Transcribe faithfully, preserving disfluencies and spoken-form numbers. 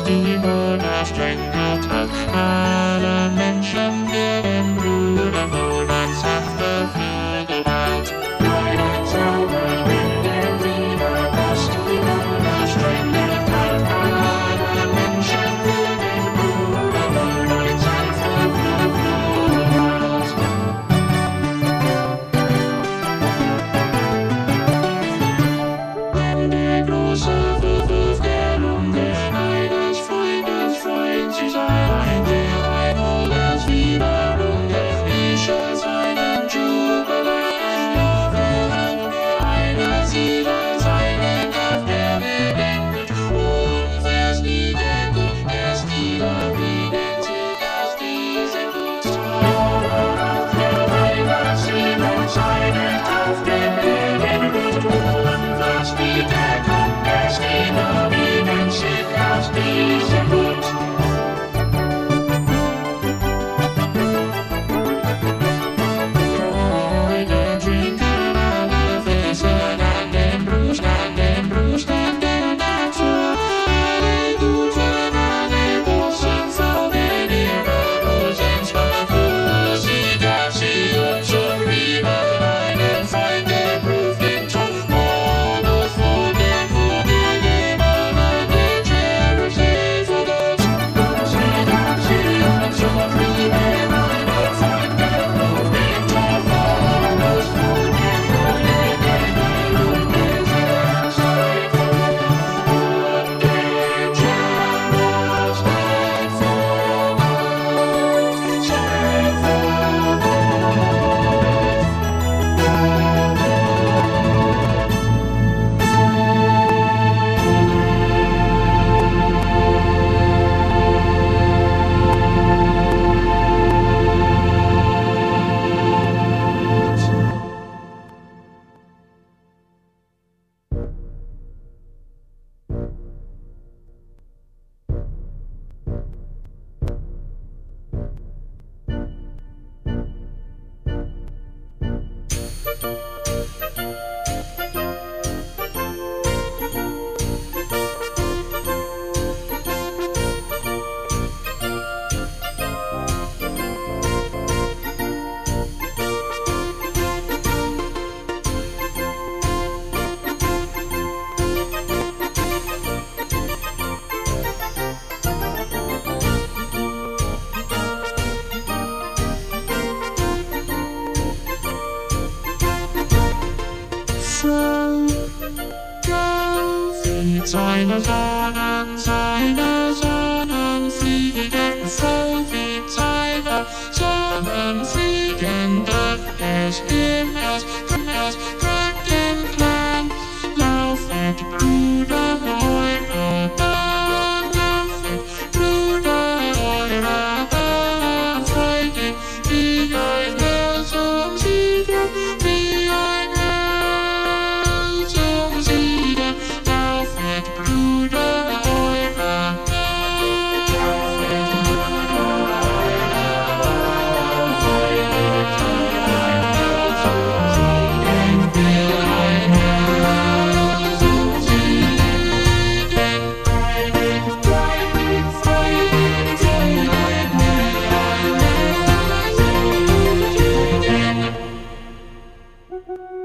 die Mutter streng getrennt. Alle Menschen werden Brüder, wohl ein sanfter Flügelwald. Einen Zauber in der Liebe, dass die Mutter streng getrennt. Alle Menschen werden Brüder, wohl ein sanfter Flügelwald. Eine große Wurf der Lunge, eines Freundes Freund, sie sei ein Geheimnis des Wiederrunde. Ich als einen Jubiläum, eine Seele, seinen Kampf, der bedenkt. Und wer's nie denkt, er's nie erwähnt sich aus diesem Lust. Auf der Weiber, sie und seinen Kampf, der bedenkt. Und wer's nie denkt, er's nie erwähnt sich aus diesem Lust. Heute trinken alle Fässer an dem Brust, an dem Brust, an der Natur. Alle Guten, alle Großen folgen ihrer Rosenspur. Sie darf sie uns so lieben, einen Freund, der prüft den Topf. Bonus von dem Vogel, dem Mann, der Jersey verlässt. Sie darf sie uns so lieben, einen Freund, der prüft den Topf. Bonus von dem Vogel, dem Mann, der Jersey verlässt. Und der Charles steigt voran, steigt Seine Sonnen, seine Sonnen fliegen voll wie seine Sonnen fliegen durch des Himmels, des Drachenland. Laufet, Brüder, eure Bahn, laufet, Brüder, eure Bahn, Freunde, wie ein Held Siegen, wie ein Held Siegen. Laufet, Brüder, eure Bahn, laufet, Brüder, eure Bahn, Freunde, wie ein Held Siegen, wie ein Held Siegen. Bleiben, bleiben, Freunde, Freunde, wie ein Held Siegen.